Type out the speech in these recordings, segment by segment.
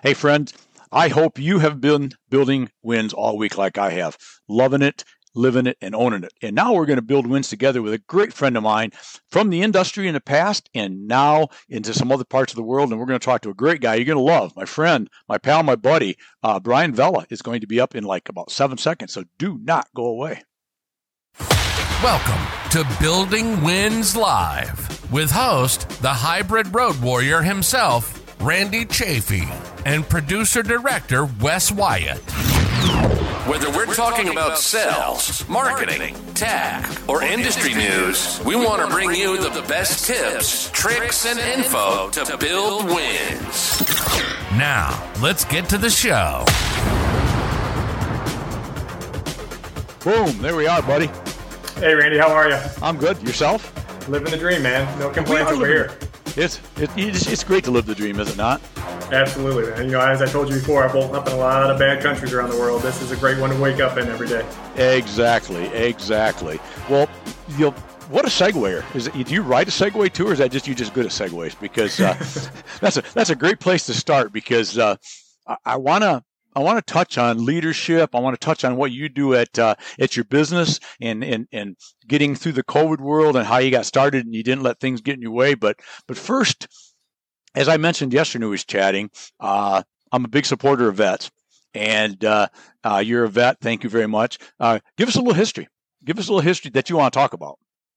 Hey, friend, I hope you have been building wins all week like I have, loving it, living it, and owning it. And now we're going to build wins together with a great friend of mine from the industry in the past and now into some other parts of the world. And we're going to talk to a great guy you're going to love. My friend, my pal, my buddy, Brian Vella is going to be up in like about 7 seconds. So do not go away. Welcome to Building Wins Live with host, the hybrid road warrior himself, Randy Chafee, and producer-director Wes Wyatt. Whether we're talking about sales, marketing, tech, or industry news, we want to bring you the best tips, tricks, and info to build wins. Now, let's get to the show. Boom, there we are, buddy. Hey, Randy, how are you? I'm good. Yourself? Living the dream, man. No complaints over here. It's great to live the dream, is it not? Absolutely, man. You know, as I told you before, I've woken up in a lot of bad countries around the world. This is a great one to wake up in every day. Exactly. Well, what a segwayer. Do you ride a Segway too, or is that just you just good at segues? Because that's a great place to start, because I want to touch on leadership. I want to touch on what you do at your business and getting through the COVID world and how you got started and you didn't let things get in your way. But first, as I mentioned yesterday when we was chatting, I'm a big supporter of vets, and you're a vet. Thank you very much. Give us a little history. Give us a little history that you want to talk about.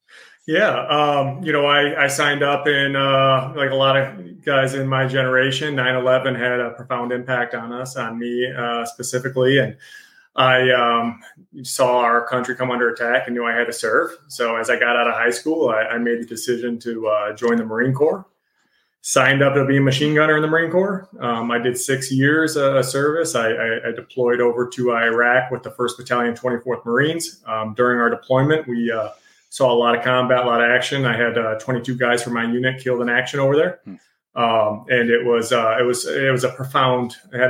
Yeah. I signed up in, like a lot of guys in my generation. 9/11 had a profound impact on me specifically. And I saw our country come under attack and knew I had to serve. So as I got out of high school, I made the decision to join the Marine Corps. Signed up to be a machine gunner in the Marine Corps. I did 6 years of service. I deployed over to Iraq with the 1st Battalion, 24th Marines. During our deployment, we saw a lot of combat, a lot of action. I had 22 guys from my unit killed in action over there, and it was a profound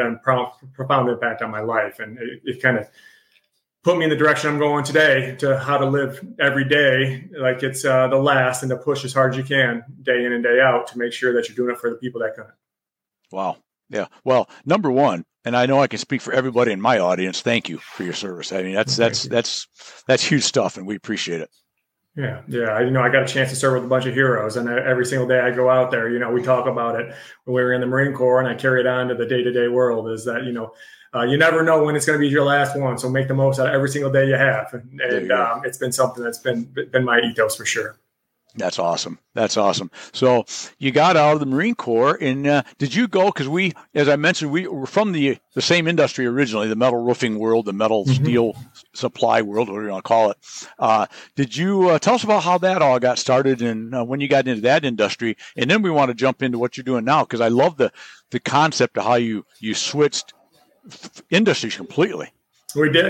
impact on my life, and it kind of put me in the direction I'm going today, to how to live every day like it's the last, and to push as hard as you can day in and day out to make sure that you're doing it for the people that couldn't. Wow. Yeah. Well, number one, and I know I can speak for everybody in my audience, thank you for your service. I mean, that's huge stuff, and we appreciate it. Yeah. I got a chance to serve with a bunch of heroes, and every single day I go out there, we talk about it when we were in the Marine Corps, and I carry it on to the day-to-day world, is that, you never know when it's going to be your last one. So make the most out of every single day you have. And it's been something that's been my ethos for sure. That's awesome. So you got out of the Marine Corps, and did you go, because as I mentioned, we were from the same industry originally, the metal roofing world, the metal steel supply world, whatever you want to call it. Did you tell us about how that all got started and when you got into that industry? And then we want to jump into what you're doing now, because I love the concept of how you switched industries completely. I did.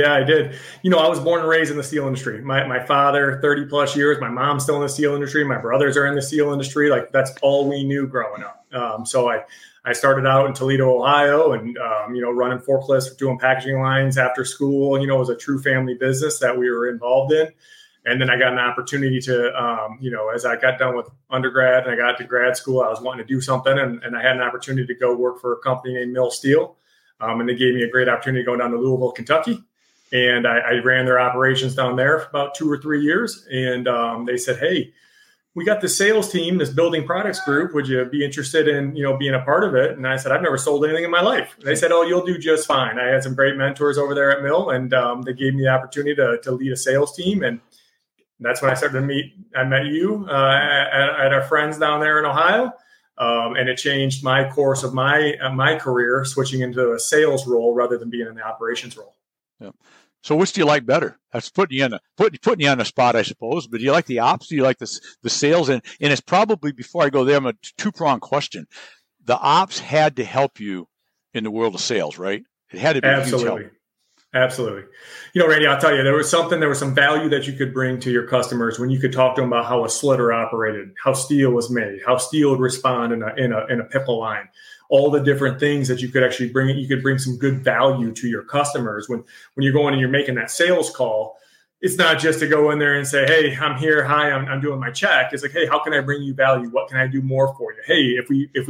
I was born and raised in the steel industry. My father, 30 plus years, my mom's still in the steel industry. My brothers are in the steel industry. Like, that's all we knew growing up. So I started out in Toledo, Ohio, and, running forklifts, doing packaging lines after school. It was a true family business that we were involved in. And then I got an opportunity to, as I got done with undergrad and I got to grad school, I was wanting to do something. And I had an opportunity to go work for a company named Mill Steel. And they gave me a great opportunity to go down to Louisville, Kentucky. And I ran their operations down there for about 2 or 3 years. And they said, hey, we got this sales team, this building products group. Would you be interested in, being a part of it? And I said, I've never sold anything in my life. And they said, oh, you'll do just fine. I had some great mentors over there at Mill, and they gave me the opportunity to lead a sales team. And that's when I started to meet. I met you at our friends down there in Ohio. And it changed my course of my career, switching into a sales role rather than being in the operations role. Yeah. So which do you like better? That's putting you on the spot, I suppose. But do you like the ops? Do you like the sales? And it's probably, before I go there, I'm a two-pronged question. The ops had to help you in the world of sales, right? It had to be a huge help. Absolutely. Randy, I'll tell you, there was some value that you could bring to your customers when you could talk to them about how a slitter operated, how steel was made, how steel would respond in a pickle line, all the different things that you could actually bring. You could bring some good value to your customers when you're going and you're making that sales call. it's not just to go in there and say, hey, I'm here. Hi, I'm doing my check. It's like, hey, how can I bring you value? What can I do more for you? Hey,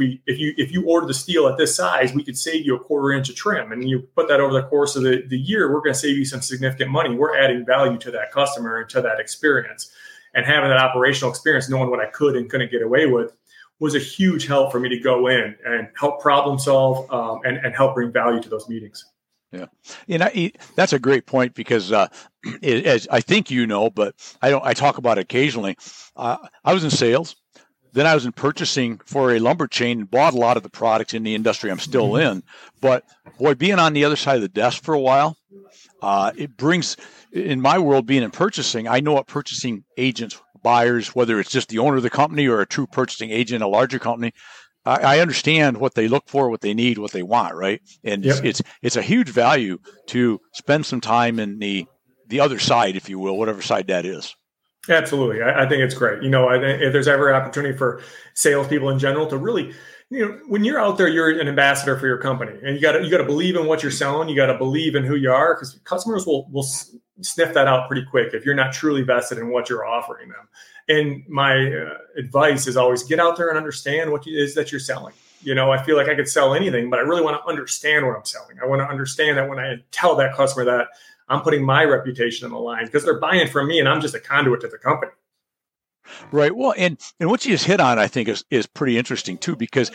if you order the steel at this size, we could save you a 1/4 inch of trim. And you put that over the course of the year, we're going to save you some significant money. We're adding value to that customer and to that experience. And having that operational experience, knowing what I could and couldn't get away with, was a huge help for me to go in and help problem solve and help bring value to those meetings. Yeah, and that's a great point because, as I think you know, but I talk about it occasionally. I was in sales, then I was in purchasing for a lumber chain and bought a lot of the products in the industry I'm still in. But boy, being on the other side of the desk for a while, it brings, in my world, being in purchasing, I know what purchasing agents, buyers, whether it's just the owner of the company or a true purchasing agent, a larger company. I understand what they look for, what they need, what they want, right? And it's a huge value to spend some time in the other side, if you will, whatever side that is. Absolutely. I think it's great. If there's ever an opportunity for salespeople in general to really, when you're out there, you're an ambassador for your company, and you got to believe in what you're selling. You got to believe in who you are, because customers will sniff that out pretty quick if you're not truly vested in what you're offering them. And my advice is always get out there and understand what it is that you're selling. I feel like I could sell anything, but I really want to understand what I'm selling. I want to understand that when I tell that customer that, I'm putting my reputation on the line, because they're buying from me and I'm just a conduit to the company. Right. Well, and what you just hit on, I think, is pretty interesting too, because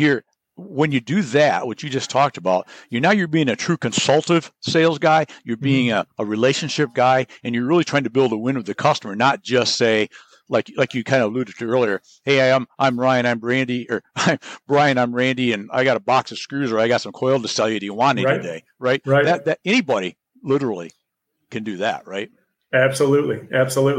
when you do that, what you just talked about, you're being a true consultative sales guy, you're being a relationship guy, and you're really trying to build a win with the customer, not just say, like you kind of alluded to earlier, hey, I'm Ryan, I'm Randy, or I'm Brian, I'm Randy, and I got a box of screws, or I got some coil to sell you. Do you want any today? Right. That anybody literally can do that, right? Absolutely.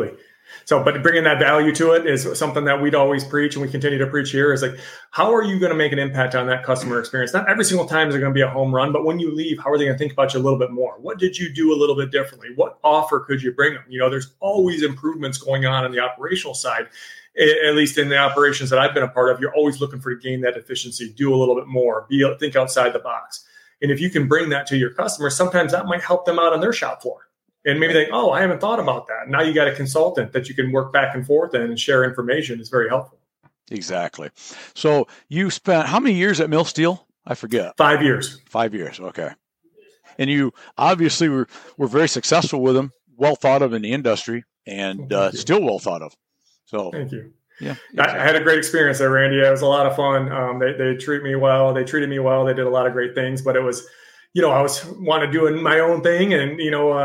So, but bringing that value to it is something that we'd always preach, and we continue to preach here, is like, how are you going to make an impact on that customer experience? Not every single time is it going to be a home run, but when you leave, how are they going to think about you a little bit more? What did you do a little bit differently? What offer could you bring them? There's always improvements going on the operational side. At least in the operations that I've been a part of, you're always looking for to gain that efficiency, do a little bit more, think outside the box. And if you can bring that to your customers, sometimes that might help them out on their shop floor. And maybe think, I haven't thought about that. Now you got a consultant that you can work back and forth and share information. Is very helpful. Exactly. So you spent how many years at Mill Steel? I forget. 5 years. 5 years. Okay. And you obviously were very successful with them, well thought of in the industry, and still well thought of. So thank you. Yeah, exactly. I had a great experience there, Randy. It was a lot of fun. They treat me well. They treated me well. They did a lot of great things, but it was, I was wanting to do my own thing, and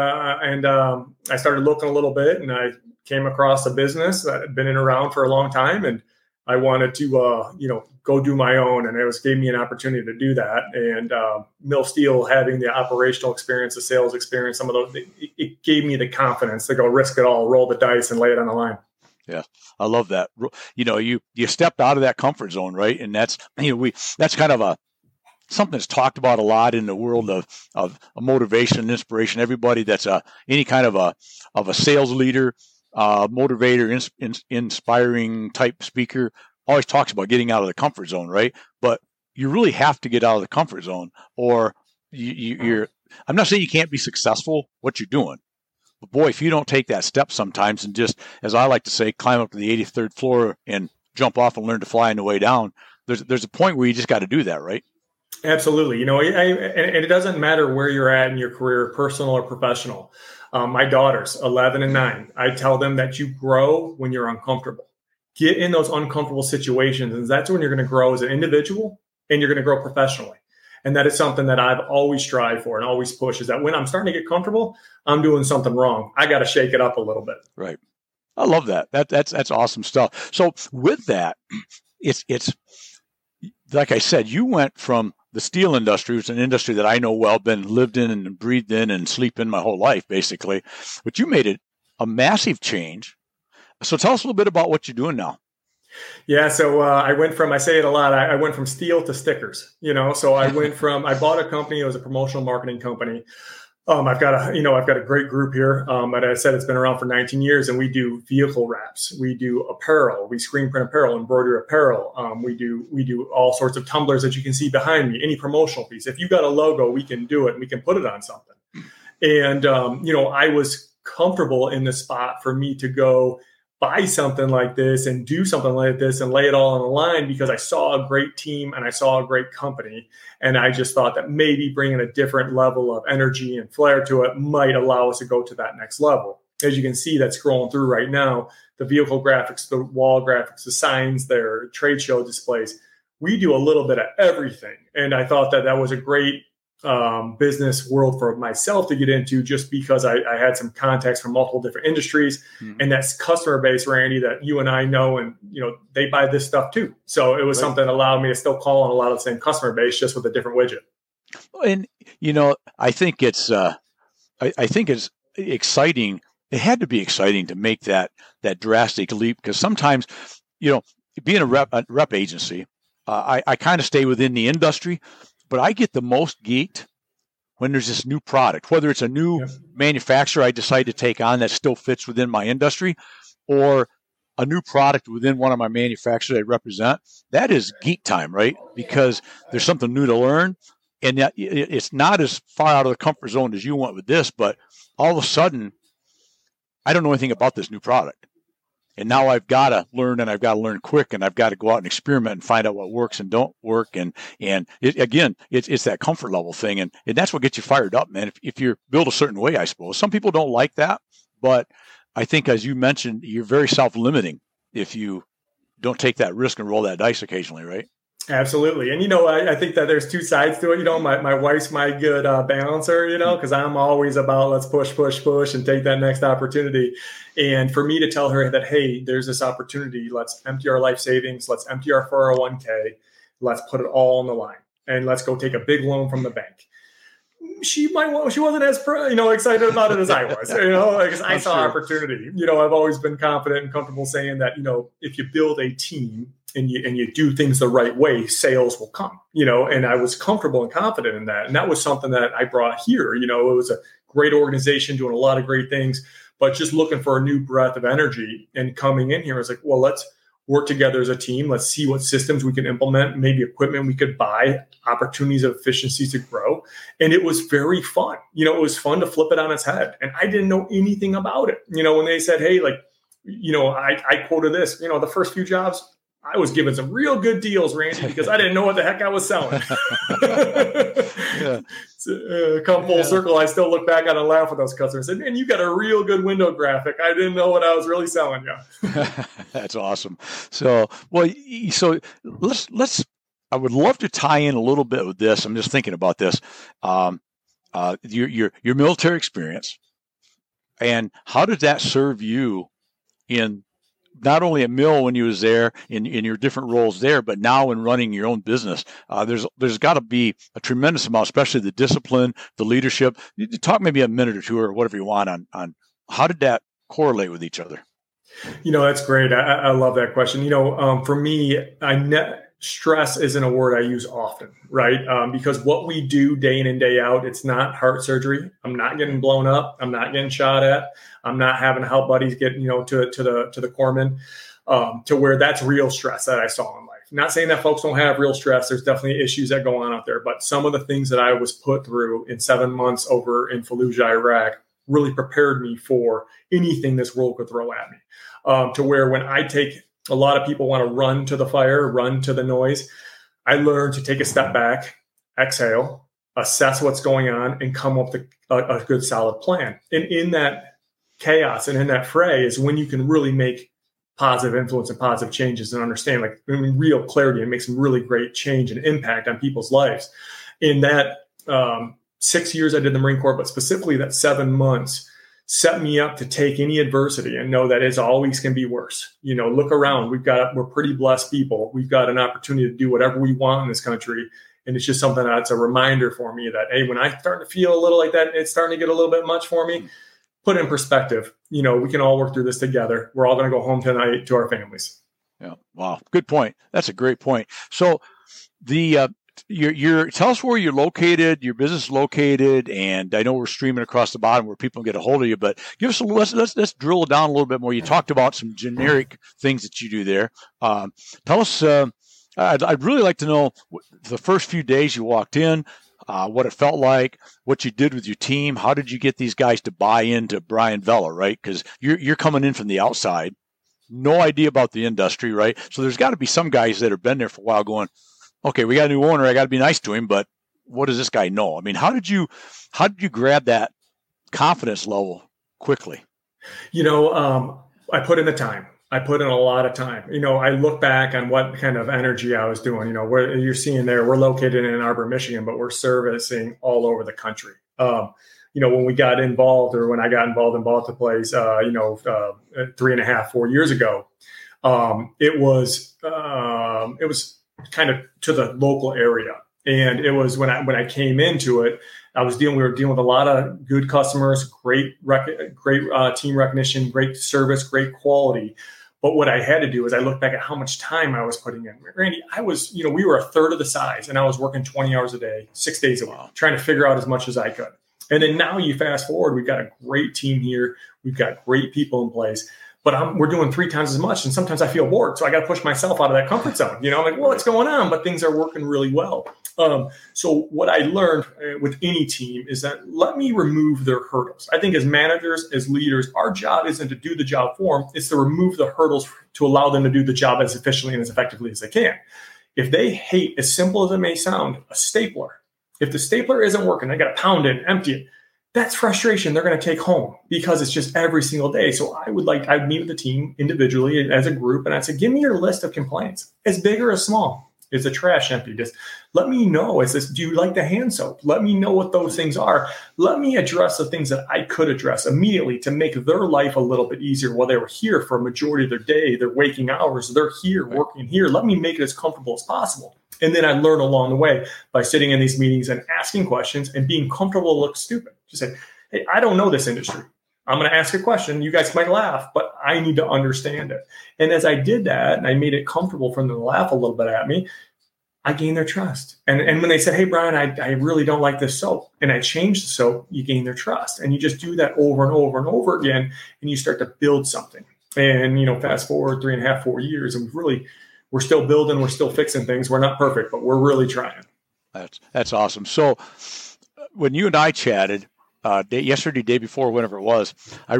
I started looking a little bit, and I came across a business that had been around for a long time, and I wanted to go do my own, and it gave me an opportunity to do that. And Mill Steel, having the operational experience, the sales experience, some of those, it gave me the confidence to go risk it all, roll the dice, and lay it on the line. Yeah, I love that. You stepped out of that comfort zone, right? And that's that's kind of something that's talked about a lot in the world of motivation and inspiration. Everybody that's any kind of a sales leader, motivator, inspiring type speaker always talks about getting out of the comfort zone, right? But you really have to get out of the comfort zone, or you're. I'm not saying you can't be successful what you're doing. But boy, if you don't take that step sometimes and just, as I like to say, climb up to the 83rd floor and jump off and learn to fly on the way down, there's a point where you just got to do that, right? Absolutely. And it doesn't matter where you're at in your career, personal or professional. My daughters, 11 and 9, I tell them that you grow when you're uncomfortable. Get in those uncomfortable situations, and that's when you're going to grow as an individual, and you're going to grow professionally. And that is something that I've always strived for and always push, is that when I'm starting to get comfortable, I'm doing something wrong. I got to shake it up a little bit. Right. I love that. That's awesome stuff. So with that, it's like I said, you went from the steel industry, which is an industry that I know well, lived in and breathed in and sleep in my whole life, basically. But you made it a massive change. So tell us a little bit about what you're doing now. Yeah. So I went from, I say it a lot, I went from steel to stickers, so I went from, I bought a company. It was a promotional marketing company. I've got a great group here. But I said, it's been around for 19 years, and we do vehicle wraps. We do apparel. We screen print apparel, embroidery apparel. We do all sorts of tumblers that you can see behind me, any promotional piece. If you got a logo, we can do it, and we can put it on something. And, I was comfortable in the spot for me to go buy something like this and do something like this and lay it all on the line, because I saw a great team and I saw a great company. And I just thought that maybe bringing a different level of energy and flair to it might allow us to go to that next level. As you can see, that's scrolling through right now, the vehicle graphics, the wall graphics, the signs, their trade show displays. We do a little bit of everything. And I thought that was a great business world for myself to get into, just because I had some contacts from multiple different industries. And that's customer base, Randy, that you and I know, and they buy this stuff too. So it was something that allowed me to still call on a lot of the same customer base, just with a different widget. And I think it's exciting. It had to be exciting to make that drastic leap, because sometimes being a rep agency, I kind of stay within the industry. But I get the most geeked when there's this new product, whether it's a new manufacturer I decide to take on that still fits within my industry, or a new product within one of my manufacturers I represent. That is geek time, right? Because there's something new to learn, and it's not as far out of the comfort zone as you went with this, but all of a sudden, I don't know anything about this new product. And now I've got to learn, and I've got to learn quick, and I've got to go out and experiment and find out what works and don't work. And it's that comfort level thing. And that's what gets you fired up, man. If you're built a certain way, I suppose. Some people don't like that, but I think, as you mentioned, you're very self-limiting if you don't take that risk and roll that dice occasionally, right? Absolutely. And, I think that there's two sides to it. My wife's my good balancer, because I'm always about let's push and take that next opportunity. And for me to tell her that, hey, there's this opportunity, let's empty our life savings, let's empty our 401k, let's put it all on the line, and let's go take a big loan from the bank. She wasn't as excited about it as I was, because I saw opportunity. I've always been confident and comfortable saying that, if you build a team and you do things the right way, sales will come, and I was comfortable and confident in that. And that was something that I brought here. It was a great organization doing a lot of great things, but just looking for a new breath of energy. And coming in here, I was like, well, let's work together as a team. Let's see what systems we can implement, maybe equipment we could buy, opportunities of efficiency to grow. And it was very fun. It was fun to flip it on its head. And I didn't know anything about it. When they said, hey, I quoted this, the first few jobs, I was given some real good deals, Randy, because I didn't know what the heck I was selling. Come full circle, I still look back on and laugh with those customers and say, man, you got a real good window graphic. I didn't know what I was really selling you. That's awesome. So let's. I would love to tie in a little bit with this. I'm just thinking about this. Your military experience, and how did that serve you in not only at Mill when you was there in your different roles there, but now in running your own business? There's got to be a tremendous amount, especially the discipline, the leadership. You talk maybe a minute or two or whatever you want on how did that correlate with each other? That's great. I love that question. For me, stress isn't a word I use often, right? Because what we do day in and day out, it's not heart surgery. I'm not getting blown up. I'm not getting shot at. I'm not having to help buddies get, to the corpsman, to where that's real stress that I saw in life. Not saying that folks don't have real stress. There's definitely issues that go on out there, but some of the things that I was put through in 7 months over in Fallujah, Iraq, really prepared me for anything this world could throw at me. To where when a lot of people want to run to the fire, run to the noise. I learned to take a step back, exhale, assess what's going on, and come up with a good, solid plan. And in that chaos and in that fray is when you can really make positive influence and positive changes and understand real clarity and make some really great change and impact on people's lives. In that 6 years I did the Marine Corps, but specifically that 7 months, set me up to take any adversity and know that it's always can be worse. Look around. We're pretty blessed people. We've got an opportunity to do whatever we want in this country. And it's just something that's a reminder for me that, hey, when I start to feel a little like that, it's starting to get a little bit much for me. Put it in perspective. We can all work through this together. We're all going to go home tonight to our families. Yeah. Wow. Good point. That's a great point. So tell us where you're located, your business is located, and I know we're streaming across the bottom where people can get a hold of you, but give us let's drill down a little bit more. You talked about some generic things that you do there. Tell us, I'd really like to know the first few days you walked in, what it felt like, what you did with your team. How did you get these guys to buy into Brian Vella, right? Because you're coming in from the outside, no idea about the industry, right? So there's got to be some guys that have been there for a while going, okay, we got a new owner. I got to be nice to him, but what does this guy know? I mean, how did you grab that confidence level quickly? I put in the time. I put in a lot of time. I look back on what kind of energy I was doing. Where you're seeing there, we're located in Ann Arbor, Michigan, but we're servicing all over the country. When we got involved, or when I got involved in Baltic Place, 3.5, 4 years ago, it was kind of to the local area. And it was when I came into it, we were dealing with a lot of good customers, great team recognition, great service, great quality. But what I had to do is I looked back at how much time I was putting in. Randy, we were a third of the size, and I was working 20 hours a day, 6 days a week, trying to figure out as much as I could. And then now you fast forward, we've got a great team here. We've got great people in place. But we're doing 3 times as much, and sometimes I feel bored. So I got to push myself out of that comfort zone. I'm like, well, what's going on? But things are working really well. So what I learned with any team is that let me remove their hurdles. I think as managers, as leaders, our job isn't to do the job for them. It's to remove the hurdles to allow them to do the job as efficiently and as effectively as they can. If they hate, as simple as it may sound, a stapler, if the stapler isn't working, they got to pound it, empty it. That's frustration they're going to take home because it's just every single day. So I'd meet with the team individually as a group, and I'd say, give me your list of complaints, as big or as small. Is the trash empty? Just let me know. Do you like the hand soap? Let me know what those things are. Let me address the things that I could address immediately to make their life a little bit easier while they were here for a majority of their day, their waking hours. They're here, working here. Let me make it as comfortable as possible. And then I learn along the way by sitting in these meetings and asking questions and being comfortable to look stupid. Just say, hey, I don't know this industry. I'm going to ask a question. You guys might laugh, but I need to understand it. And as I did that, and I made it comfortable for them to laugh a little bit at me, I gained their trust. And when they said, hey, Brian, I really don't like this soap, and I changed the soap, you gain their trust. And you just do that over and over and over again, and you start to build something. And, fast forward 3.5, 4 years, and we're still building, we're still fixing things. We're not perfect, but we're really trying. That's awesome. So when you and I chatted yesterday, day before, whenever it was,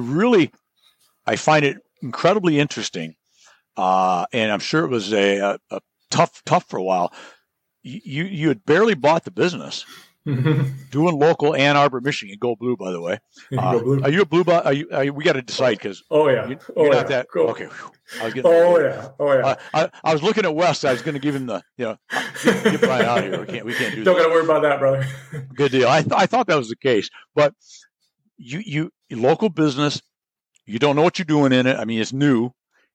I find it incredibly interesting. And I'm sure it was a tough for a while. You had barely bought the business, doing local Ann Arbor, Michigan. Go Blue, by the way. Go Blue. Are you a Blue? We got to decide because. Oh yeah. You're not that. Cool. Okay. I was looking at Wes. I was going to give him the get Brian out of here. We can't do. Don't got to worry about that, brother. Good deal. I thought that was the case, but you local business. You don't know what you're doing in it. I mean, it's new,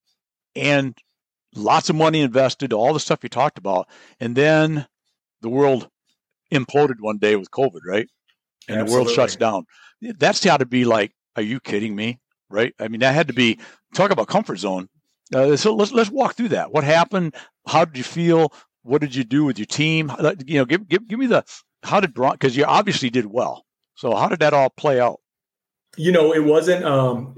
and lots of money invested, all the stuff you talked about. And then the world imploded one day with COVID, right? And The world shuts down. That's got to be like, are you kidding me? Right? I mean, that had to be, talk about comfort zone. So let's walk through that. What happened? How did you feel? What did you do with your team? Give me how did Brian, because you obviously did well. So how did that all play out? It wasn't,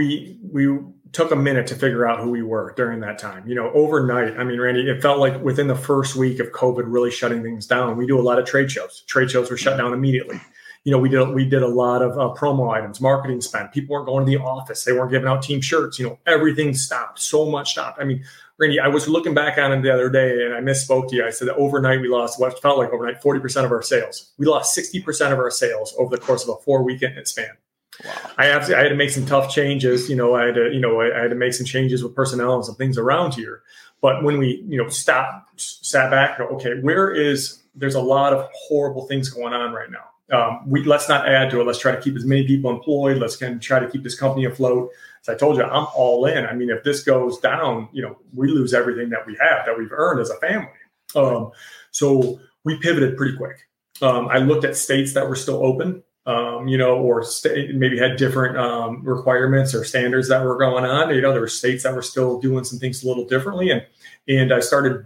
we took a minute to figure out who we were during that time. Overnight, I mean, Randy, it felt like within the first week of COVID really shutting things down. We do a lot of trade shows. Trade shows were shut down immediately. We did a lot of promo items, marketing spend. People weren't going to the office. They weren't giving out team shirts. Everything stopped. So much stopped. I mean, Randy, I was looking back on it the other day and I misspoke to you. I said that overnight we lost what felt like overnight 40% of our sales. We lost 60% of our sales over the course of a 4-week span. Wow. I had to make some tough changes. I had to make some changes with personnel and some things around here. But when we, sat back, okay, there's a lot of horrible things going on right now. Let's not add to it. Let's try to keep as many people employed. Let's try to keep this company afloat. As I told you, I'm all in. I mean, if this goes down, we lose everything that we have, that we've earned as a family. So we pivoted pretty quick. I looked at states that were still open. Or maybe had different requirements or standards that were going on. There were states that were still doing some things a little differently. And I started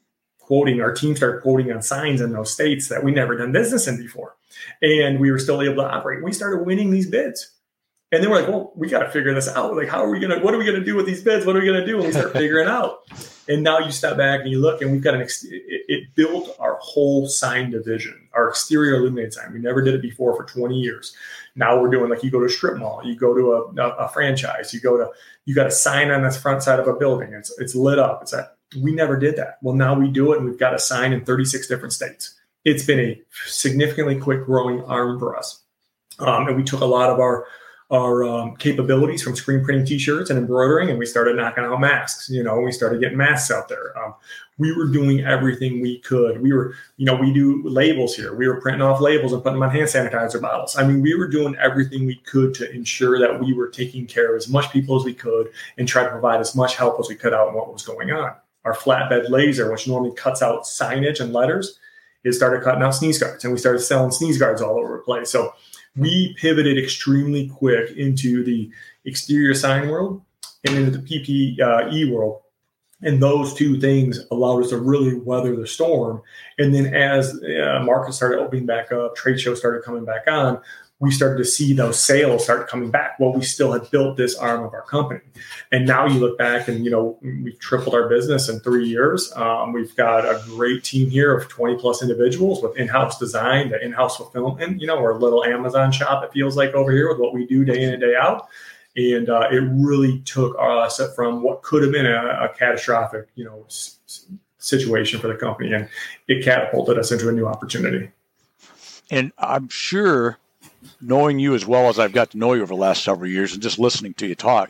our team started quoting on signs in those states that we never done business in before. And we were still able to operate. We started winning these bids. And then we're like, well, we got to figure this out. Like, what are we going to do with these bids? What are we going to do? And we start figuring out. And now you step back and you look, and we've got it built our whole sign division, our exterior illuminated sign. We never did it before for 20 years. Now we're doing, like, you go to a strip mall, you go to a franchise, you got a sign on the front side of a building. It's lit up. We never did that. Well, now we do it, and we've got a sign in 36 different states. It's been a significantly quick growing arm for us. And we took a lot of our capabilities from screen printing T-shirts and embroidering, and we started knocking out masks. We started getting masks out there. We were doing everything we could. We do labels here. We were printing off labels and putting them on hand sanitizer bottles. I mean, we were doing everything we could to ensure that we were taking care of as much people as we could and try to provide as much help as we could out in what was going on. Our flatbed laser, which normally cuts out signage and letters, it started cutting out sneeze guards, and we started selling sneeze guards all over the place. So we pivoted extremely quick into the exterior sign world and into the PPE world. And those two things allowed us to really weather the storm. And then as markets started opening back up, trade shows started coming back on, we started to see those sales start coming back. Well, we still had built this arm of our company. And now you look back and, we've tripled our business in 3 years. We've got a great team here of 20 plus individuals with in-house design, the in-house fulfillment. We're a little Amazon shop, it feels like, over here with what we do day in and day out. And it really took us from what could have been a catastrophic, situation for the company. And it catapulted us into a new opportunity. And I'm sure, knowing you as well as I've got to know you over the last several years and just listening to you talk,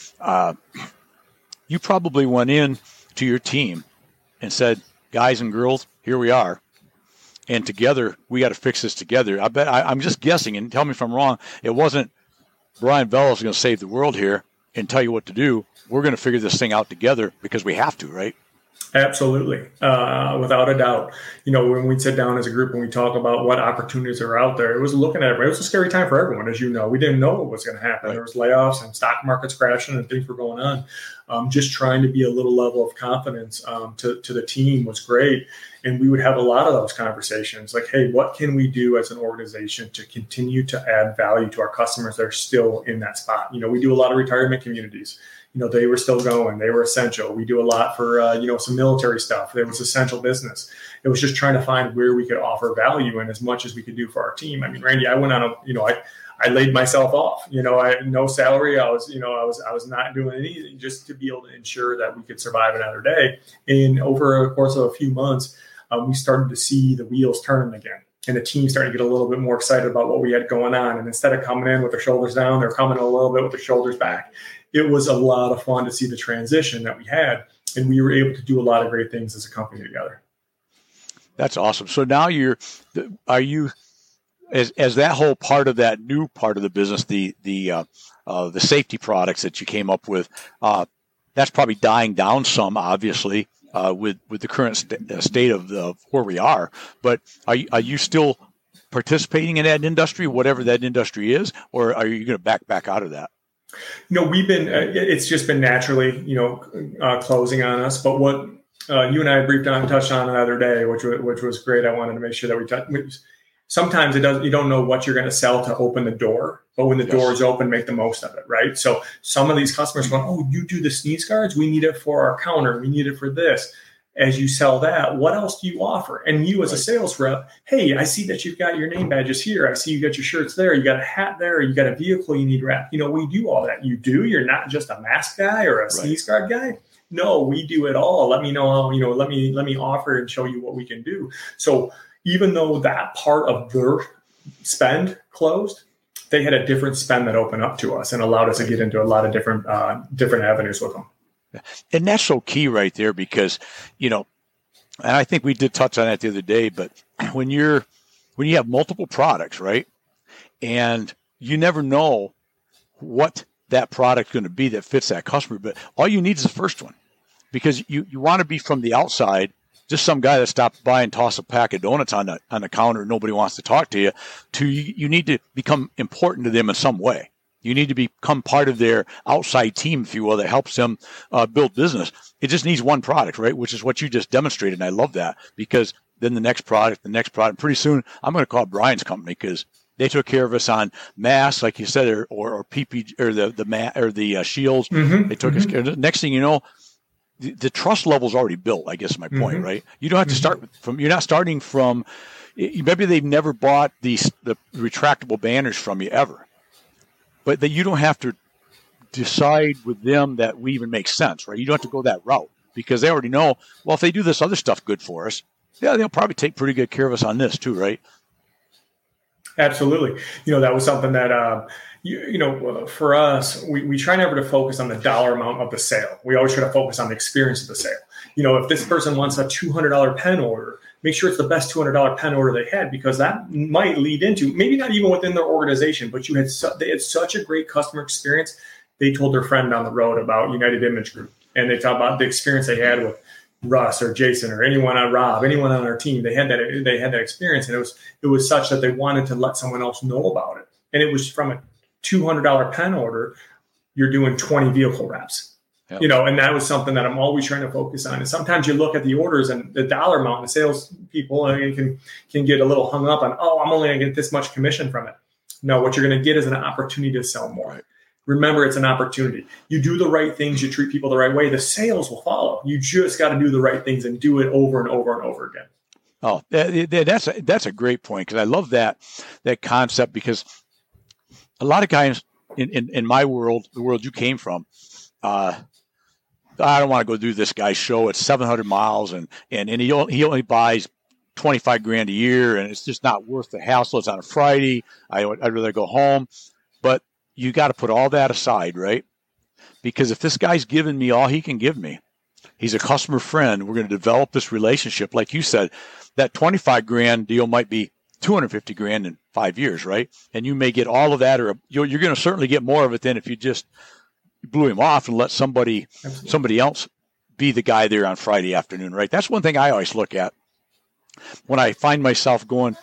you probably went in to your team and said, guys and girls, here we are. And together, we got to fix this together. I'm just guessing, and tell me if I'm wrong, it wasn't Brian Velos is going to save the world here and tell you what to do. We're going to figure this thing out together because we have to, right? Absolutely. Without a doubt. When we sit down as a group and we talk about what opportunities are out there, it was looking at everybody. It was a scary time for everyone, as you know. We didn't know what was going to happen. Right. There was layoffs and stock markets crashing and things were going on. Just trying to be a little level of confidence to the team was great. And we would have a lot of those conversations like, hey, what can we do as an organization to continue to add value to our customers that are still in that spot? We do a lot of retirement communities. They were still going. They were essential. We do a lot for, some military stuff. It was essential business. It was just trying to find where we could offer value and as much as we could do for our team. I mean, Randy, I went on I laid myself off. I had no salary. I was not doing anything just to be able to ensure that we could survive another day. And over the course of a few months, we started to see the wheels turning again. And the team started to get a little bit more excited about what we had going on. And instead of coming in with their shoulders down, they're coming a little bit with their shoulders back. It was a lot of fun to see the transition that we had. And we were able to do a lot of great things as a company together. That's awesome. So now are you, as that whole part of that new part of the business, the safety products that you came up with, that's probably dying down some, obviously. With the current state of where we are, but are you still participating in that industry, whatever that industry is, or are you going to back out of that? We've been. It's just been naturally, closing on us. But what you and I touched on the other day, which was great. I wanted to make sure that we touched. Sometimes you don't know what you're going to sell to open the door, but when the door is open, make the most of it, right? So some of these customers go, oh, you do the sneeze guards? We need it for our counter. We need it for this. As you sell that, what else do you offer? And you as a sales rep, hey, I see that you've got your name badges here. I see you got your shirts there. You got a hat there. You got a vehicle you need wrapped. We do all that. You do. You're not just a mask guy or a sneeze guard guy. No, we do it all. Let me know how, let me offer and show you what we can do. So even though that part of their spend closed, they had a different spend that opened up to us and allowed us to get into a lot of different avenues with them. And that's so key right there because, and I think we did touch on that the other day, but when you have multiple products, right, and you never know what that product's going to be that fits that customer, but all you need is the first one because you want to be from the outside. Just some guy that stopped by and tossed a pack of donuts on the counter. Nobody wants to talk to you. You need to become important to them in some way. You need to become part of their outside team, if you will, that helps them build business. It just needs one product, right? Which is what you just demonstrated. And I love that because then the next product. Pretty soon, I'm going to call Brian's company because they took care of us on masks, like you said, or PP or the shields. Mm-hmm, they took us care. Next thing you know, the trust level is already built, I guess is my point, right? You don't have to start from, you're not starting from, maybe they've never bought the retractable banners from you ever, but that you don't have to decide with them that we even make sense, right? You don't have to go that route because they already know, well, if they do this other stuff good for us, yeah, they'll probably take pretty good care of us on this too, right? Absolutely. That was something that, for us, we try never to focus on the dollar amount of the sale. We always try to focus on the experience of the sale. If this person wants a $200 pen order, make sure it's the best $200 pen order they had, because that might lead into, maybe not even within their organization, but they had such a great customer experience. They told their friend down the road about United Image Group, and they talked about the experience they had with Russ or Jason or anyone on Rob, anyone on our team. They had that experience, and it was such that they wanted to let someone else know about it. And it was from a $200 pen order, you're doing 20 vehicle wraps. Yep. And that was something that I'm always trying to focus on. And sometimes you look at the orders and the dollar amount, and the sales people can get a little hung up on, I'm only going to get this much commission from it. No, what you're going to get is an opportunity to sell more. Right. Remember, it's an opportunity. You do the right things, you treat people the right way, the sales will follow. You just got to do the right things and do it over and over and over again. Oh, that's a great point, because I love that concept, because a lot of guys in my world, the world you came from, I don't want to go do this guy's show. It's 700 miles and he only buys $25,000 a year, and it's just not worth the hassle. It's on a Friday. I'd rather go home. But you got to put all that aside, right? Because if this guy's giving me all he can give me, he's a customer friend, we're going to develop this relationship. Like you said, that $25,000 deal might be $250,000 in 5 years, right? And you may get all of that, or you're going to certainly get more of it than if you just blew him off and let somebody else be the guy there on Friday afternoon, right? That's one thing I always look at when I find myself going,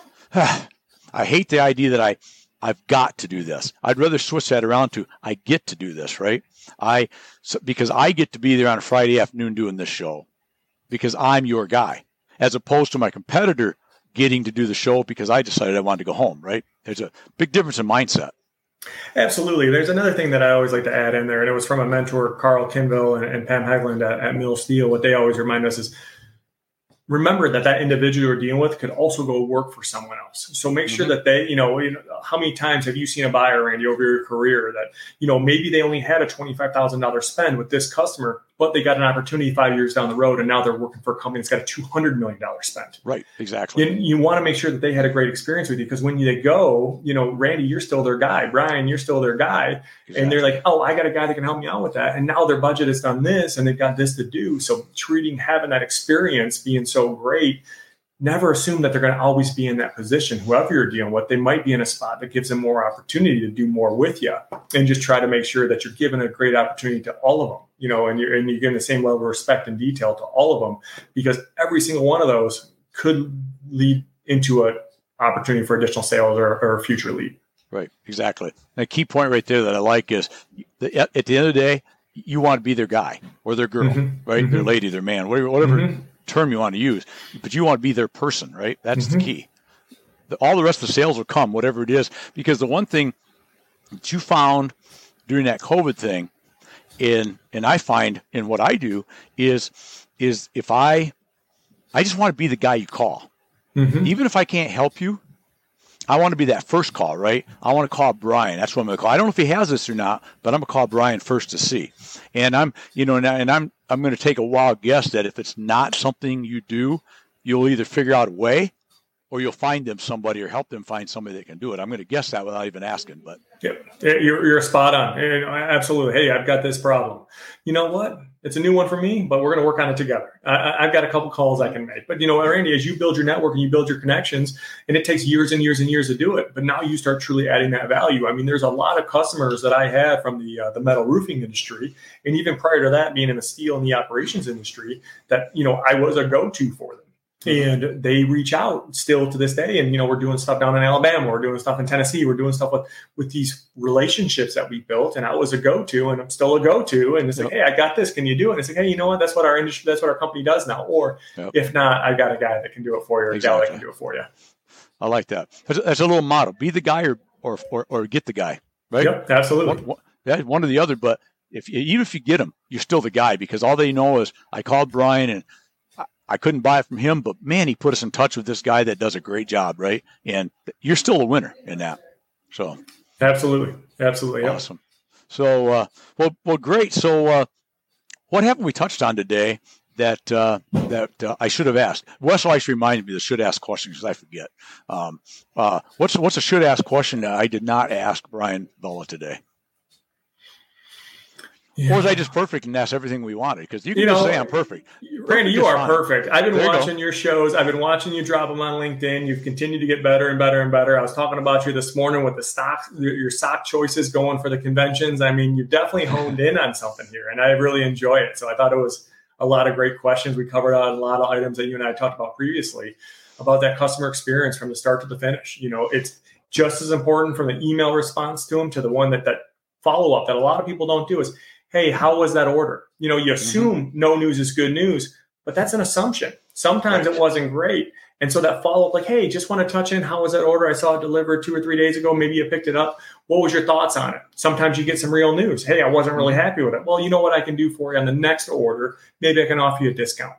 I hate the idea that I've got to do this. I'd rather switch that around to I get to do this, right? Because I get to be there on a Friday afternoon doing this show because I'm your guy, as opposed to my competitor getting to do the show because I decided I wanted to go home, right? There's a big difference in mindset. Absolutely. There's another thing that I always like to add in there, and it was from a mentor, Carl Kinville and Pam Hegland at Mill Steel. What they always remind us is, remember that individual you're dealing with could also go work for someone else. So make sure that they, how many times have you seen a buyer, Randy, over your career that, maybe they only had a $25,000 spend with this customer, but they got an opportunity 5 years down the road, and now they're working for a company that's got a $200 million spend. Right, exactly. You want to make sure that they had a great experience with you, because when they go, Randy, you're still their guy. Brian, you're still their guy. Exactly. And they're like, I got a guy that can help me out with that. And now their budget has done this, and they've got this to do. So having that experience being so great, never assume that they're going to always be in that position. Whoever you're dealing with, they might be in a spot that gives them more opportunity to do more with you, and just try to make sure that you're giving a great opportunity to all of them, and you're giving the same level of respect and detail to all of them, because every single one of those could lead into an opportunity for additional sales or a future lead. Right. Exactly. And a key point right there that I like is at the end of the day, you want to be their guy or their girl, right? Their lady, their man, whatever term you want to use, but you want to be their person, right? That's the key. All the rest of the sales will come, whatever it is, because the one thing that you found during that COVID thing, and I find in what I do is if I just want to be the guy you call, even if I can't help you, I want to be that first call, right? I want to call Brian. That's what I'm going to call. I don't know if he has this or not, but I'm going to call Brian first to see. And I'm going to take a wild guess that if it's not something you do, you'll either figure out a way, or you'll find them somebody or help them find somebody that can do it. I'm going to guess that without even asking. But you're spot on. Absolutely. Hey, I've got this problem. You know what? It's a new one for me, but we're going to work on it together. I've got a couple calls I can make. But, Randy, as you build your network and you build your connections, and it takes years and years and years to do it, but now you start truly adding that value. I mean, there's a lot of customers that I had from the metal roofing industry, and even prior to that, being in the steel and the operations industry, that, I was a go-to for them. And they reach out still to this day. And, we're doing stuff down in Alabama. We're doing stuff in Tennessee. We're doing stuff with these relationships that we built. And I was a go-to, and I'm still a go-to. And it's like, hey, I got this. Can you do it? And it's like, hey, you know what? That's what our industry, that's what our company does now. Or if not, I've got a guy that can do it for you, or a gal that can do it for you. I like that. That's a little motto. Be the guy or get the guy, right? Yep, absolutely. One or the other, but even if you get them, you're still the guy, because all they know is I called Brian and I couldn't buy it from him, but man, he put us in touch with this guy that does a great job, right? And you're still a winner in that. So absolutely. Awesome. So, well, great. So, what haven't we touched on today that I should have asked? Wes always reminded me the should ask question because I forget. What's a should ask question that I did not ask Brian Bella today? Yeah. Or was I just perfect and asked everything we wanted? Because you can just say I'm perfect. Randy, you are perfect. I've been watching your shows. I've been watching you drop them on LinkedIn. You've continued to get better and better and better. I was talking about you this morning with your sock choices going for the conventions. I mean, you've definitely honed in on something here, and I really enjoy it. So I thought it was a lot of great questions. We covered a lot of items that you and I talked about previously about that customer experience from the start to the finish. It's just as important from the email response to them to the one that follow-up that a lot of people don't do is, hey, how was that order? You assume no news is good news, but that's an assumption. Sometimes it wasn't great. And so that follow-up, like, hey, just want to touch in. How was that order? I saw it delivered 2 or 3 days ago. Maybe you picked it up. What was your thoughts on it? Sometimes you get some real news. Hey, I wasn't really happy with it. Well, you know what I can do for you on the next order? Maybe I can offer you a discount.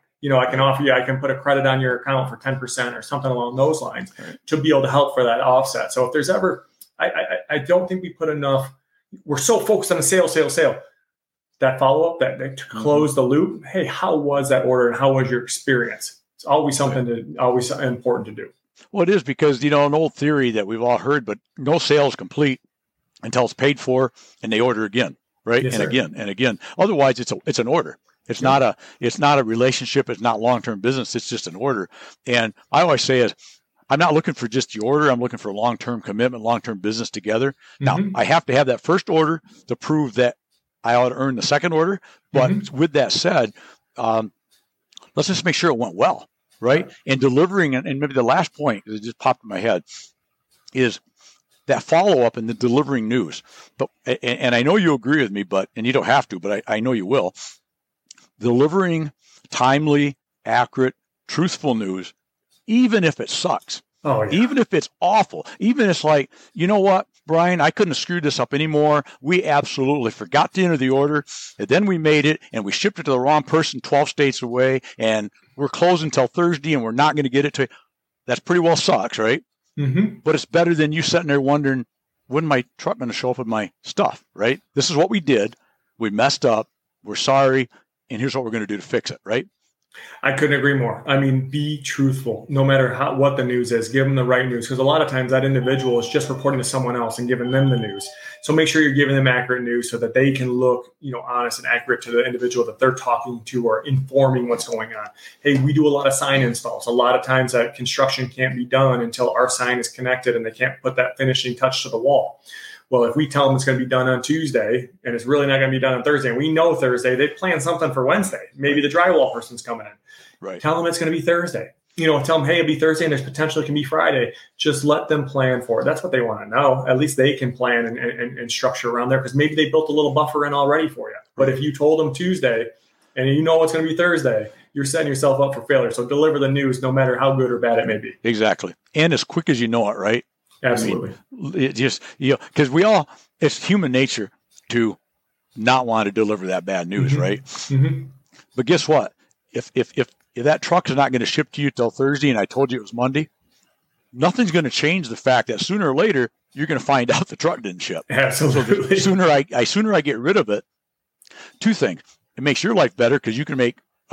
I can put a credit on your account for 10% or something along those lines to be able to help for that offset. So if there's ever, I don't think we put enough, we're so focused on the sale. That follow-up, that to close the loop. Hey, how was that order and how was your experience? It's always always important to do. Well, it is because, an old theory that we've all heard, but no sale is complete until it's paid for and they order again, right? Yes, and sir. Again and again. Otherwise, it's an order. It's not a relationship. It's not long-term business. It's just an order. And I always say I'm not looking for just the order. I'm looking for long-term commitment, long-term business together. Now, I have to have that first order to prove that I ought to earn the second order. But with that said, let's just make sure it went well, right? And delivering, and maybe the last point that just popped in my head is that follow-up and the delivering news. But and I know you agree with me, and you don't have to, but I know you will. Delivering timely, accurate, truthful news, even if it sucks. Oh, yeah. Even if it's awful, even if it's like, you know what, Brian, I couldn't have screwed this up anymore. We absolutely forgot to enter the order. And then we made it and we shipped it to the wrong person 12 states away. And we're closing until Thursday and we're not going to get it to you. That's pretty well sucks, right? But it's better than you sitting there wondering, when's my truck going to show up with my stuff, right? This is what we did. We messed up. We're sorry. And here's what we're going to do to fix it, right? I couldn't agree more. I mean, be truthful, no matter what the news is. Give them the right news, because a lot of times that individual is just reporting to someone else and giving them the news. So make sure you're giving them accurate news so that they can look, honest and accurate to the individual that they're talking to or informing what's going on. Hey, we do a lot of sign installs. A lot of times that construction can't be done until our sign is connected and they can't put that finishing touch to the wall. Well, if we tell them it's going to be done on Tuesday and it's really not going to be done on Thursday, and we know Thursday, they plan something for Wednesday. Maybe the drywall person's coming in. Right. Tell them it's going to be Thursday. Tell them, hey, it'll be Thursday and there's potential it can be Friday. Just let them plan for it. That's what they want to know. At least they can plan and structure around there, because maybe they built a little buffer in already for you. But if you told them Tuesday and you know it's going to be Thursday, you're setting yourself up for failure. So deliver the news no matter how good or bad it may be. Exactly. And as quick as you know it, right? Absolutely. It just, because it's human nature to not want to deliver that bad news, right? But guess what? If that truck is not going to ship to you till Thursday and I told you it was Monday, nothing's going to change the fact that sooner or later you're going to find out the truck didn't ship. Absolutely. So sooner I get rid of it. Two things: it makes your life better because you can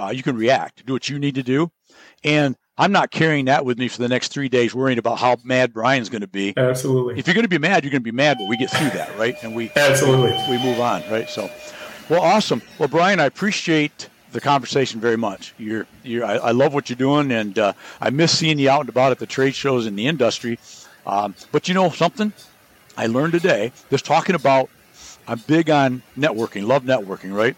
react, do what you need to do, and I'm not carrying that with me for the next 3 days, worrying about how mad Brian's going to be. Absolutely. If you're going to be mad, you're going to be mad, but we get through that, right? And we move on, right? So, well, awesome. Well, Brian, I appreciate the conversation very much. I love what you're doing, and I miss seeing you out and about at the trade shows in the industry. But you know something? I learned today, just talking about, I'm big on networking, love networking, right?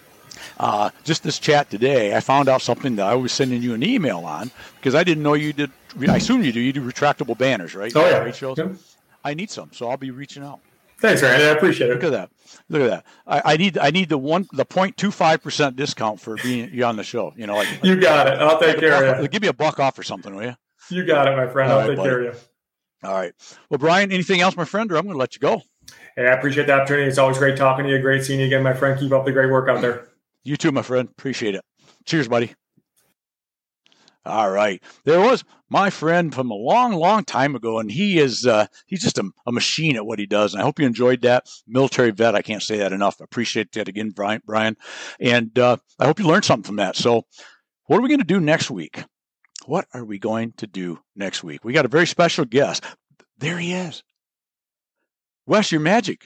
Just this chat today, I found out something that I was sending you an email on, because I didn't know you did. I assume you do. You do retractable banners, right? Oh, yeah. Trade shows. Yeah. I need some, so I'll be reaching out. Thanks, Randy. I appreciate it. Look at that. I need the 0.25% discount for being you on the show. You got it. I'll take care of you. Give me $1 off or something, will you? You got it, my friend. I'll take care of you. All right. Well, Brian, anything else, my friend, or I'm going to let you go. Hey, I appreciate the opportunity. It's always great talking to you. Great seeing you again, my friend. Keep up the great work out there. You too, my friend. Appreciate it. Cheers, buddy. All right. There was my friend from a long, long time ago, and he's just a machine at what he does. And I hope you enjoyed that. Military vet. I can't say that enough. I appreciate that again, Brian. And I hope you learned something from that. So what are we going to do next week? What are we going to do next week? We got a very special guest. There he is. Wes, you're magic.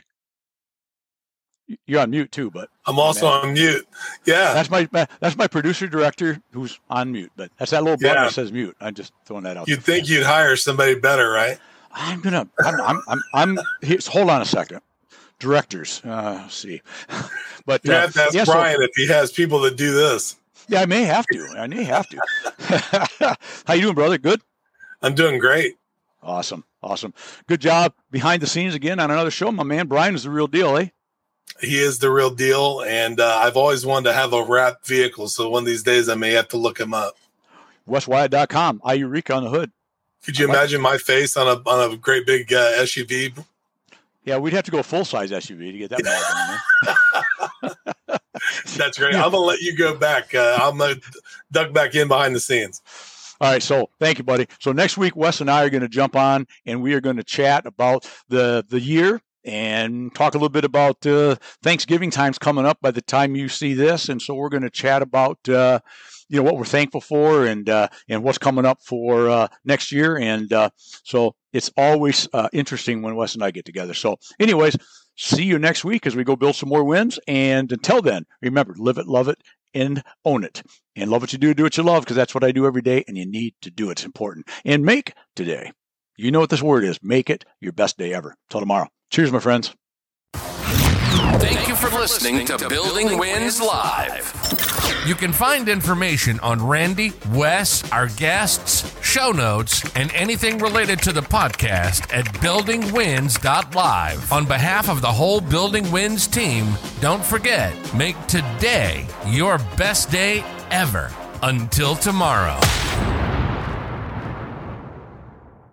You're on mute too, but I'm also on mute. Yeah, that's my producer director who's on mute. But that's that little button that says mute. I'm just throwing that out. You'd think you'd hire somebody better, right? I'm hold on a second. Directors, see, but you have to ask Brian if he has people that do this. Yeah, I may have to. How you doing, brother? Good. I'm doing great. Awesome. Good job behind the scenes again on another show. My man Brian is the real deal, eh? He is the real deal, and I've always wanted to have a wrapped vehicle, so one of these days I may have to look him up. WesWyatt.com, Eureka on the hood. Could you imagine my face on a great big SUV? Yeah, we'd have to go full-size SUV to get that in there. That's great. I'm going to let you go back. I'm going to duck back in behind the scenes. All right, so thank you, buddy. So next week, Wes and I are going to jump on, and we are going to chat about the year and talk a little bit about Thanksgiving time's coming up by the time you see this. And so we're going to chat about, what we're thankful for and what's coming up for next year. And so it's always interesting when Wes and I get together. So anyways, see you next week as we go build some more wins. And until then, remember, live it, love it, and own it. And love what you do what you love, because that's what I do every day, and you need to do it. It's important. And make today, you know what this word is, make it your best day ever. Till tomorrow. Cheers, my friends. Thank you for listening to Building Wins Live. You can find information on Randy, Wes, our guests, show notes, and anything related to the podcast at buildingwins.live. On behalf of the whole Building Wins team, don't forget, make today your best day ever. Until tomorrow.